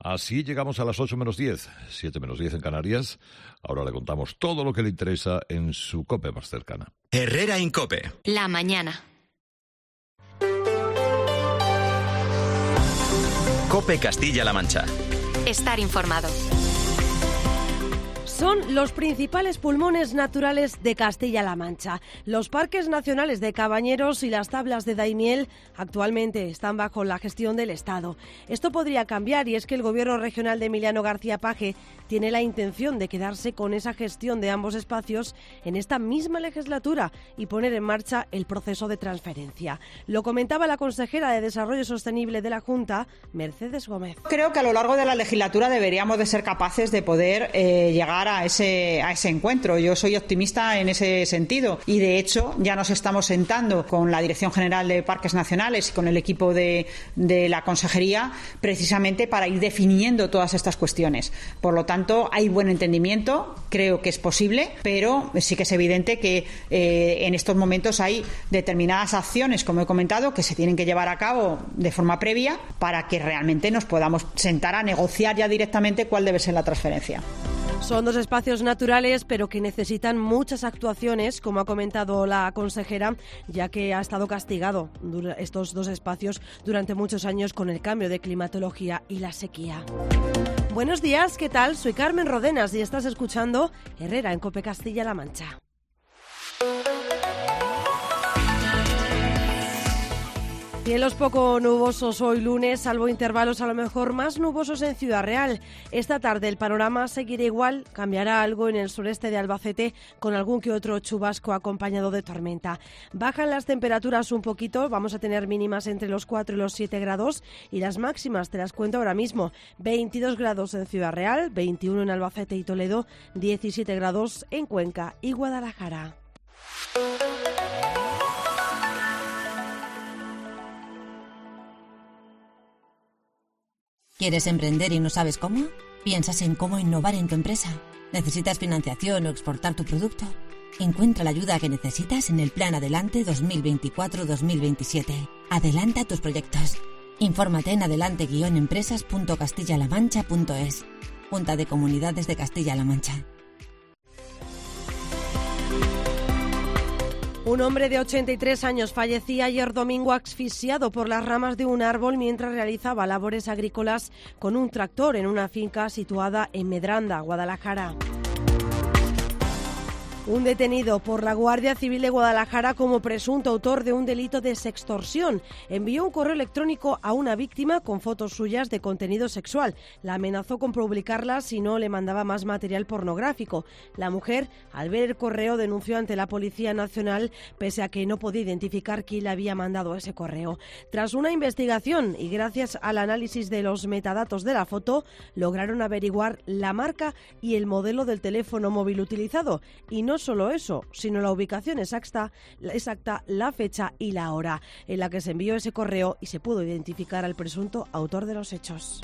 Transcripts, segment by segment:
Así llegamos a las 8 menos 10, 7 menos 10 en Canarias. Ahora le contamos todo lo que le interesa en su COPE más cercana. Herrera en COPE. La mañana. COPE Castilla-La Mancha. Estar informado. Son los principales pulmones naturales de Castilla-La Mancha. Los parques nacionales de Cabañeros y las tablas de Daimiel actualmente están bajo la gestión del Estado. Esto podría cambiar y es que el Gobierno regional de Emiliano García Paje tiene la intención de quedarse con esa gestión de ambos espacios en esta misma legislatura y poner en marcha el proceso de transferencia. Lo comentaba la consejera de Desarrollo Sostenible de la Junta, Mercedes Gómez. Creo que a lo largo de la legislatura deberíamos de ser capaces de poder llegar a ese encuentro. Yo soy optimista en ese sentido y de hecho ya nos estamos sentando con la Dirección General de Parques Nacionales y con el equipo de la Consejería precisamente para ir definiendo todas estas cuestiones. Por lo tanto, hay buen entendimiento, creo que es posible, pero sí que es evidente que en estos momentos hay determinadas acciones, como he comentado, que se tienen que llevar a cabo de forma previa para que realmente nos podamos sentar a negociar ya directamente cuál debe ser la transferencia. Son dos espacios naturales, pero que necesitan muchas actuaciones, como ha comentado la consejera, ya que ha estado castigado estos dos espacios durante muchos años con el cambio de climatología y la sequía. Buenos días, ¿qué tal? Soy Carmen Rodenas y estás escuchando Herrera en COPE Castilla-La Mancha. Cielos poco nubosos hoy lunes, salvo intervalos a lo mejor más nubosos en Ciudad Real. Esta tarde el panorama seguirá igual, cambiará algo en el sureste de Albacete con algún que otro chubasco acompañado de tormenta. Bajan las temperaturas un poquito, vamos a tener mínimas entre los 4 y los 7 grados y las máximas te las cuento ahora mismo. 22 grados en Ciudad Real, 21 en Albacete y Toledo, 17 grados en Cuenca y Guadalajara. ¿Quieres emprender y no sabes cómo? ¿Piensas en cómo innovar en tu empresa? ¿Necesitas financiación o exportar tu producto? Encuentra la ayuda que necesitas en el Plan Adelante 2024-2027. Adelanta tus proyectos. Infórmate en adelante-empresas.castillalamancha.es. Junta de Comunidades de Castilla-La Mancha. Un hombre de 83 años fallecía ayer domingo asfixiado por las ramas de un árbol mientras realizaba labores agrícolas con un tractor en una finca situada en Medranda, Guadalajara. Un detenido por la Guardia Civil de Guadalajara como presunto autor de un delito de sextorsión envió un correo electrónico a una víctima con fotos suyas de contenido sexual. La amenazó con publicarlas si no le mandaba más material pornográfico. La mujer, al ver el correo, denunció ante la Policía Nacional, pese a que no podía identificar quién le había mandado ese correo. Tras una investigación y gracias al análisis de los metadatos de la foto, lograron averiguar la marca y el modelo del teléfono móvil utilizado. Y no solo eso, sino la ubicación exacta, la fecha y la hora en la que se envió ese correo y se pudo identificar al presunto autor de los hechos.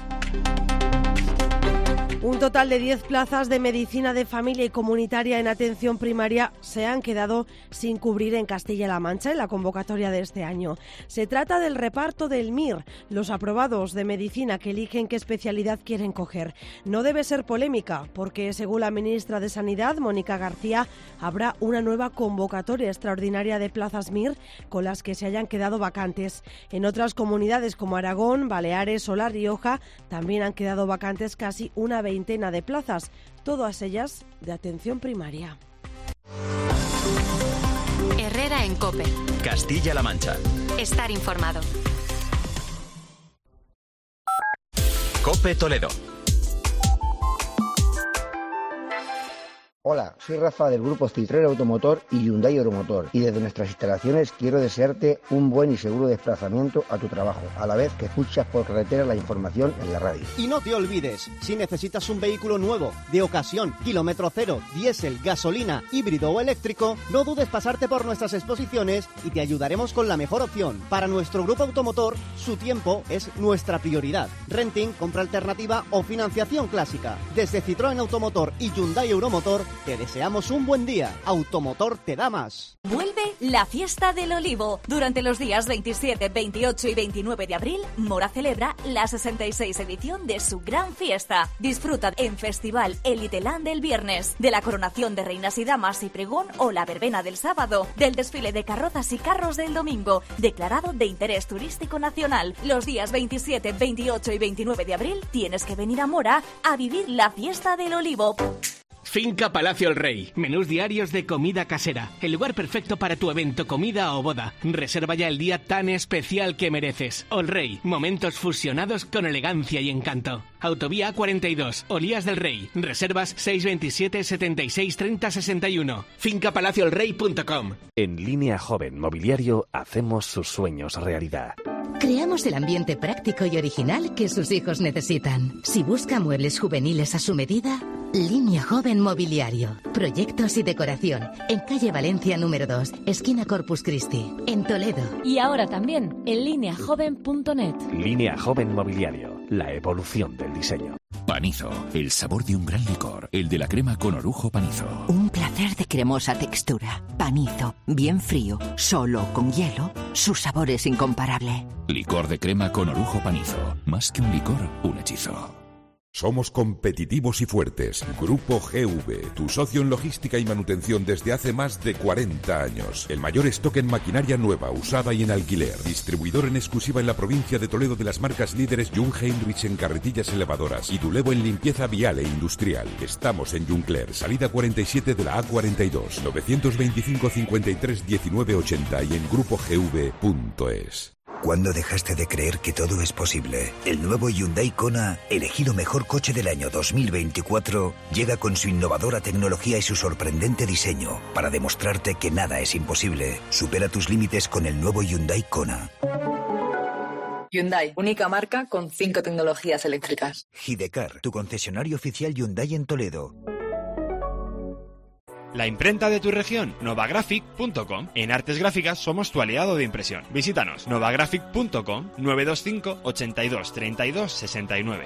Un total de 10 plazas de medicina de familia y comunitaria en atención primaria se han quedado sin cubrir en Castilla-La Mancha en la convocatoria de este año. Se trata del reparto del MIR, los aprobados de medicina que eligen qué especialidad quieren coger. No debe ser polémica, porque según la ministra de Sanidad, Mónica García, habrá una nueva convocatoria extraordinaria de plazas MIR con las que se hayan quedado vacantes. En otras comunidades como Aragón, Baleares o La Rioja también han quedado vacantes casi una veintena de plazas, todas ellas de atención primaria. Herrera en COPE. Castilla-La Mancha. Estar informado. COPE Toledo. Hola, soy Rafa del grupo Citroën Automotor y Hyundai Euromotor y desde nuestras instalaciones quiero desearte un buen y seguro desplazamiento a tu trabajo, a la vez que escuchas por carretera la información en la radio. Y no te olvides, si necesitas un vehículo nuevo, de ocasión, kilómetro cero, diésel, gasolina, híbrido o eléctrico, no dudes pasarte por nuestras exposiciones y te ayudaremos con la mejor opción. Para nuestro grupo automotor, su tiempo es nuestra prioridad. Renting, compra alternativa o financiación clásica. Desde Citroën Automotor y Hyundai Euromotor Te deseamos un buen día. Automotor te da más. Vuelve la Fiesta del Olivo. Durante los días 27, 28 y 29 de abril, Mora celebra la 66 edición de su gran fiesta. Disfruta en Festival Eliteland el viernes, de la coronación de reinas y damas y pregón o la verbena del sábado, del desfile de carrozas y carros del domingo, declarado de interés turístico nacional. Los días 27, 28 y 29 de abril tienes que venir a Mora a vivir la Fiesta del Olivo. Finca Palacio El Rey. Menús diarios de comida casera. El lugar perfecto para tu evento, comida o boda. Reserva ya el día tan especial que mereces. El Rey. Momentos fusionados con elegancia y encanto. Autovía A42, Olías del Rey. Reservas 627 76 30 61. fincapalacioelrey.com. En Línea Joven Mobiliario hacemos sus sueños realidad. Creamos el ambiente práctico y original que sus hijos necesitan. Si busca muebles juveniles a su medida, Línea Joven Mobiliario. Proyectos y decoración. En calle Valencia número 2, esquina Corpus Christi, en Toledo. Y ahora también en lineajoven.net. Línea Joven Mobiliario. La evolución del diseño. Panizo, el sabor de un gran licor, el de la crema con orujo Panizo. Un placer de cremosa textura. Panizo, bien frío, solo o con hielo, su sabor es incomparable. Licor de crema con orujo Panizo. Más que un licor, un hechizo. Somos competitivos y fuertes. Grupo GV, tu socio en logística y manutención desde hace más de 40 años. El mayor stock en maquinaria nueva, usada y en alquiler. Distribuidor en exclusiva en la provincia de Toledo de las marcas líderes Jung Heinrich en carretillas elevadoras y Dulevo en limpieza vial e industrial. Estamos en Juncler, salida 47 de la A42, 925 53 19 80 y en grupogv.es. ¿Cuándo dejaste de creer que todo es posible? El nuevo Hyundai Kona, elegido mejor coche del año 2024, llega con su innovadora tecnología y su sorprendente diseño para demostrarte que nada es imposible. Supera tus límites con el nuevo Hyundai Kona. Hyundai, única marca con 5 tecnologías eléctricas. Hidecar, tu concesionario oficial Hyundai en Toledo. La imprenta de tu región, novagraphic.com. En Artes Gráficas somos tu aliado de impresión. Visítanos, novagraphic.com, 925 82 32 69.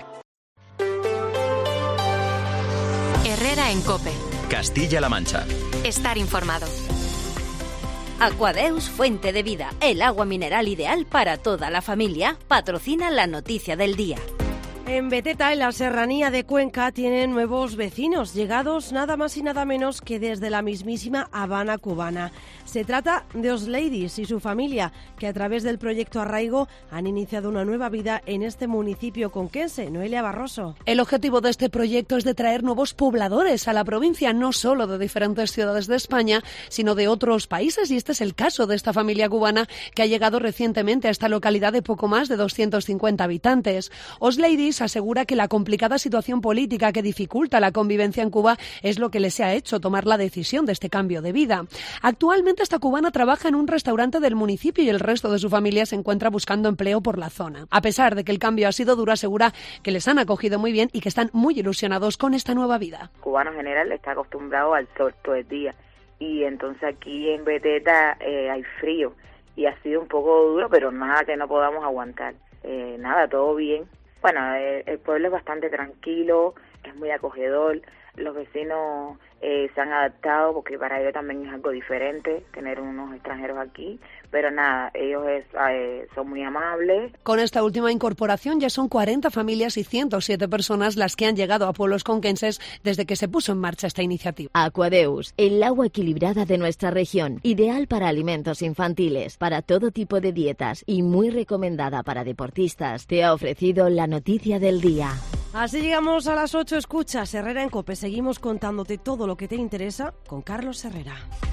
Herrera en COPE. Castilla-La Mancha. Estar informado. Aquadeus, fuente de vida, el agua mineral ideal para toda la familia, patrocina la noticia del día. En Beteta, en la serranía de Cuenca, tienen nuevos vecinos, llegados nada más y nada menos que desde la mismísima Habana cubana. Se trata de Os Ladies y su familia, que a través del proyecto Arraigo han iniciado una nueva vida en este municipio conquense. Noelia Barroso. El objetivo de este proyecto es de traer nuevos pobladores a la provincia, no solo de diferentes ciudades de España, sino de otros países, y este es el caso de esta familia cubana que ha llegado recientemente a esta localidad de poco más de 250 habitantes. Os Ladies asegura que la complicada situación política que dificulta la convivencia en Cuba es lo que les ha hecho tomar la decisión de este cambio de vida. Actualmente esta cubana trabaja en un restaurante del municipio y el resto de su familia se encuentra buscando empleo por la zona. A pesar de que el cambio ha sido duro, asegura que les han acogido muy bien y que están muy ilusionados con esta nueva vida. El cubano en general está acostumbrado al sol todo el día y entonces aquí en Beteta hay frío y ha sido un poco duro, pero nada que no podamos aguantar. Nada, todo bien. Bueno, el pueblo es bastante tranquilo, es muy acogedor, los vecinos se han adaptado porque para ellos también es algo diferente tener unos extranjeros aquí, pero nada, ellos son muy amables. Con esta última incorporación ya son 40 familias y 107 personas las que han llegado a pueblos conquenses desde que se puso en marcha esta iniciativa. Aquadeus, el agua equilibrada de nuestra región, ideal para alimentos infantiles, para todo tipo de dietas y muy recomendada para deportistas, te ha ofrecido la noticia del día. Así llegamos a las 8. Escuchas Herrera en COPE. Seguimos contándote todo lo que te interesa con Carlos Herrera.